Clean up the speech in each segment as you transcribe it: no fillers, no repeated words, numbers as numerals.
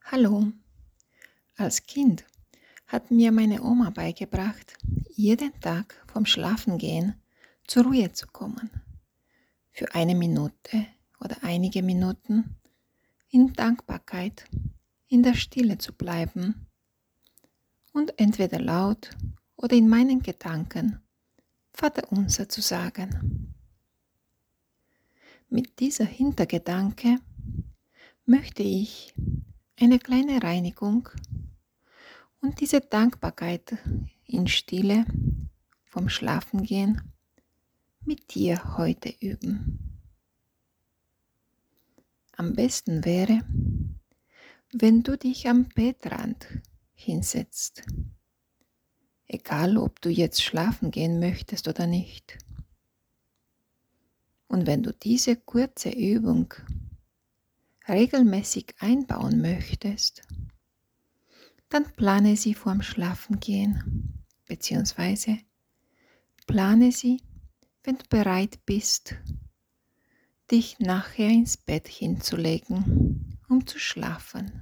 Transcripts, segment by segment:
Hallo, als Kind hat mir meine Oma beigebracht, jeden Tag vorm Schlafengehen zur Ruhe zu kommen, für eine Minute oder einige Minuten in Dankbarkeit in der Stille zu bleiben und entweder laut oder in meinen Gedanken Vaterunser zu sagen. Mit dieser Hintergedanke möchte ich eine kleine Reinigung und diese Dankbarkeit in Stille vom Schlafengehen mit dir heute üben. Am besten wäre, wenn du dich am Bettrand hinsetzt, egal ob du jetzt schlafen gehen möchtest oder nicht. Und wenn du diese kurze Übung regelmäßig einbauen möchtest, dann plane sie vorm Schlafengehen, beziehungsweise plane sie, wenn du bereit bist, dich nachher ins Bett hinzulegen, um zu schlafen.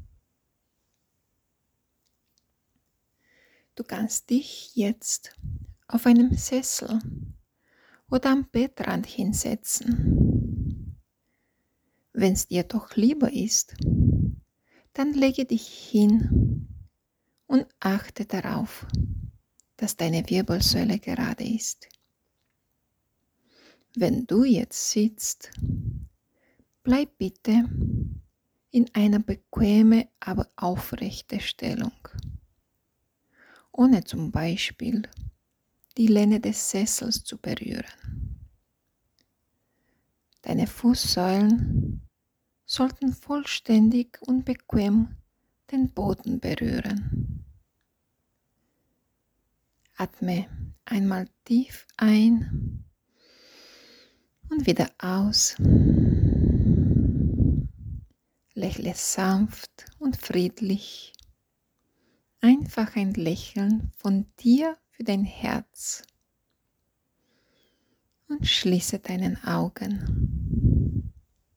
Du kannst dich jetzt auf einem Sessel oder am Bettrand hinsetzen. Wenn es dir doch lieber ist, dann lege dich hin und achte darauf, dass deine Wirbelsäule gerade ist. Wenn du jetzt sitzt, bleib bitte in einer bequemen, aber aufrechten Stellung, ohne zum Beispiel die Lehne des Sessels zu berühren. Deine Fußsäulen sollten vollständig und bequem den Boden berühren. Atme einmal tief ein und wieder aus. Lächle sanft und friedlich. Einfach ein Lächeln von dir für dein Herz. Und schließe deine Augen.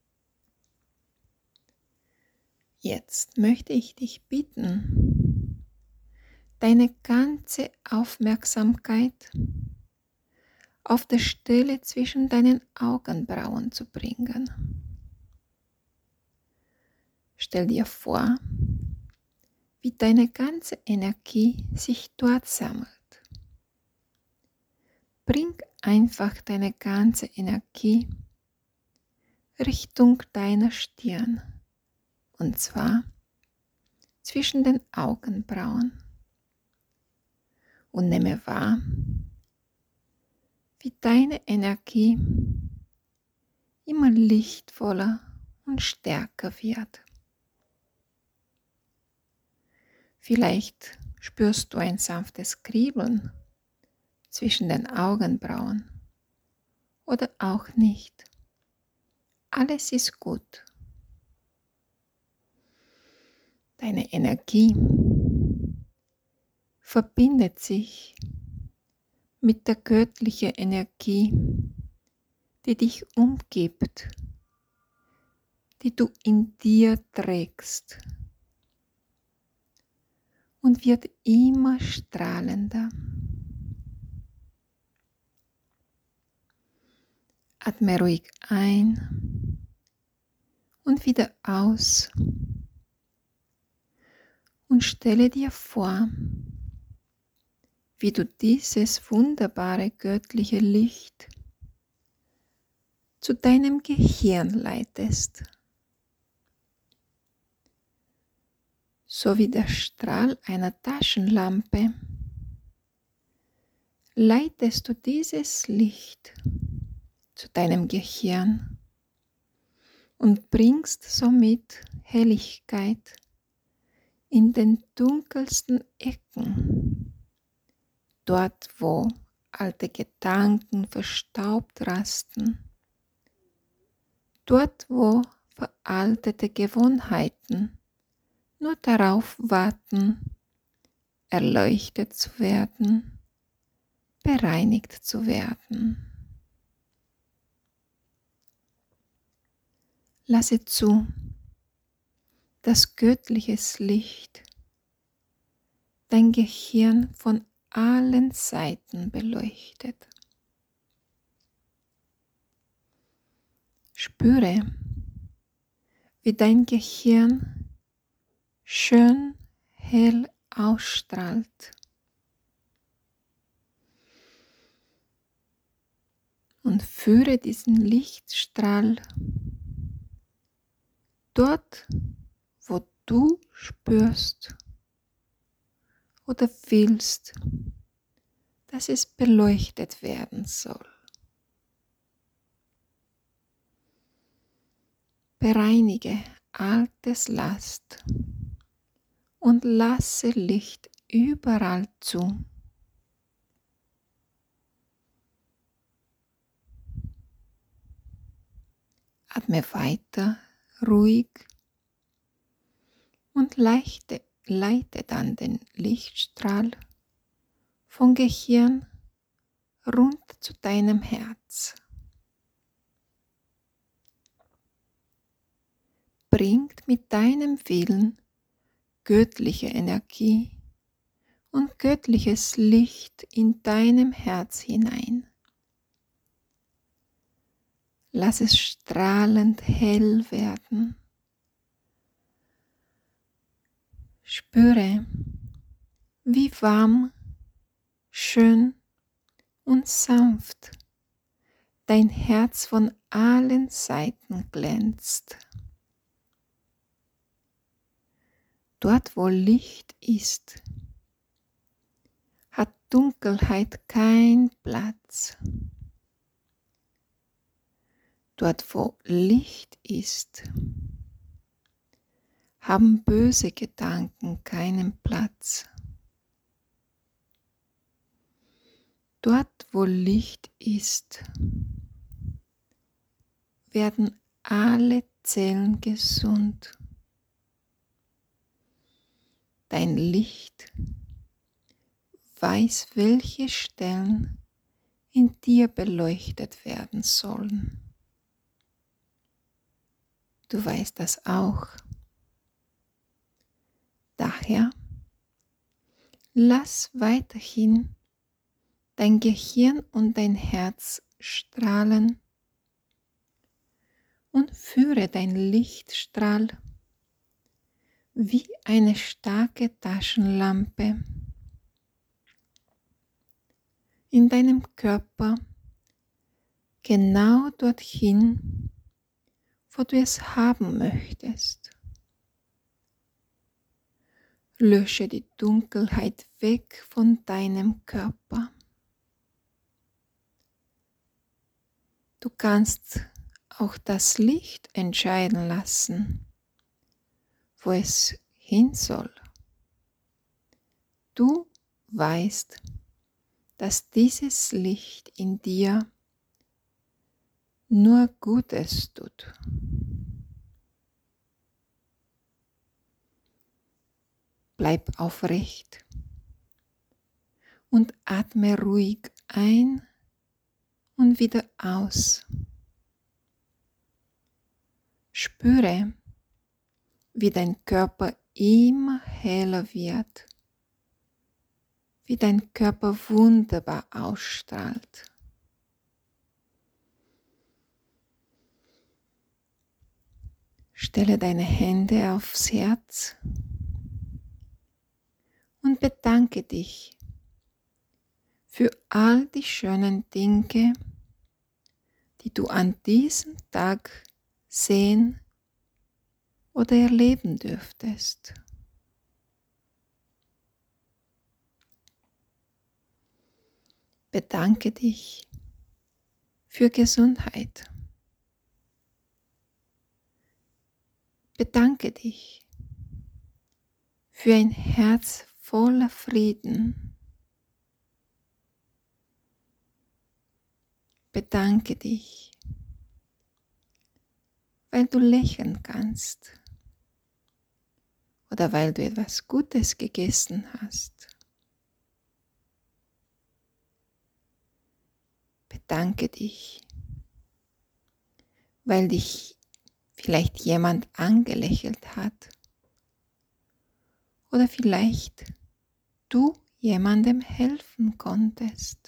Jetzt möchte ich dich bitten, deine ganze Aufmerksamkeit auf der Stelle zwischen deinen Augenbrauen zu bringen. Stell dir vor, wie deine ganze Energie sich dort sammelt. Bring einfach deine ganze Energie Richtung deiner Stirn, und zwar zwischen den Augenbrauen. Und nehme wahr, wie deine Energie immer lichtvoller und stärker wird. Vielleicht spürst du ein sanftes Kribbeln zwischen den Augenbrauen oder auch nicht. Alles ist gut. Deine Energie verbindet sich mit der göttlichen Energie, die dich umgibt, die du in dir trägst, und wird immer strahlender. Atme ruhig ein und wieder aus und stelle dir vor, wie du dieses wunderbare göttliche Licht zu deinem Gehirn leitest, so wie der Strahl einer Taschenlampe leitest du dieses Licht zu deinem Gehirn und bringst somit Helligkeit in den dunkelsten Ecken, dort wo alte Gedanken verstaubt rasten, dort wo veraltete Gewohnheiten nur darauf warten, erleuchtet zu werden, bereinigt zu werden. Lasse zu, dass göttliches Licht dein Gehirn von allen Seiten beleuchtet. Spüre, wie dein Gehirn schön hell ausstrahlt. Und führe diesen Lichtstrahl dort, wo du spürst oder fühlst, dass es beleuchtet werden soll. Bereinige altes Last und lasse Licht überall zu. Atme weiter ruhig und leite dann den Lichtstrahl vom Gehirn runter zu deinem Herz. Bringt mit deinem Willen göttliche Energie und göttliches Licht in deinem Herz hinein. Lass es strahlend hell werden. Spüre, wie warm, schön und sanft dein Herz von allen Seiten glänzt. Dort, wo Licht ist, hat Dunkelheit keinen Platz. Dort, wo Licht ist, haben böse Gedanken keinen Platz. Dort, wo Licht ist, werden alle Zellen gesund. Dein Licht weiß, welche Stellen in dir beleuchtet werden sollen. Du weißt das auch. Daher lass weiterhin dein Gehirn und dein Herz strahlen und führe dein Lichtstrahl wie eine starke Taschenlampe in deinem Körper genau dorthin, wo du es haben möchtest. Lösche die Dunkelheit weg von deinem Körper. Du kannst auch das Licht entscheiden lassen, wo es hin soll. Du weißt, dass dieses Licht in dir nur Gutes tut. Bleib aufrecht und atme ruhig ein und wieder aus. Spüre, wie dein Körper immer heller wird, wie dein Körper wunderbar ausstrahlt. Stelle deine Hände aufs Herz und bedanke dich für all die schönen Dinge, die du an diesem Tag sehen oder erleben dürftest. Bedanke dich für Gesundheit. Bedanke dich für ein Herz voller Frieden. Bedanke dich, weil du lächeln kannst oder weil du etwas Gutes gegessen hast. Bedanke dich, weil dich vielleicht jemand angelächelt hat oder vielleicht du jemandem helfen konntest.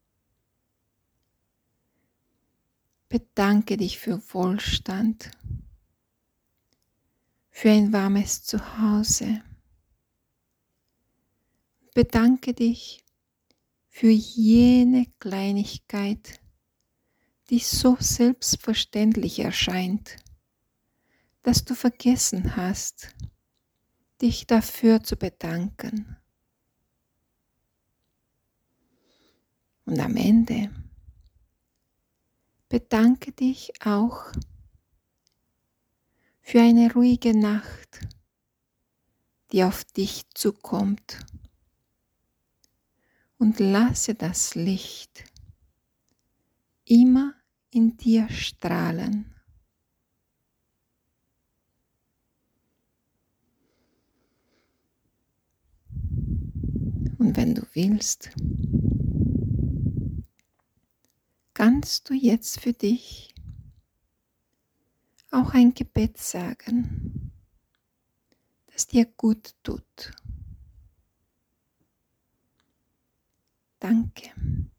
Bedanke dich für Wohlstand, für ein warmes Zuhause. Bedanke dich für jene Kleinigkeit, die so selbstverständlich erscheint, dass du vergessen hast, dich dafür zu bedanken. Und am Ende bedanke dich auch für eine ruhige Nacht, die auf dich zukommt, und lasse das Licht immer in dir strahlen. Und wenn du willst, kannst du jetzt für dich auch ein Gebet sagen, das dir gut tut. Danke.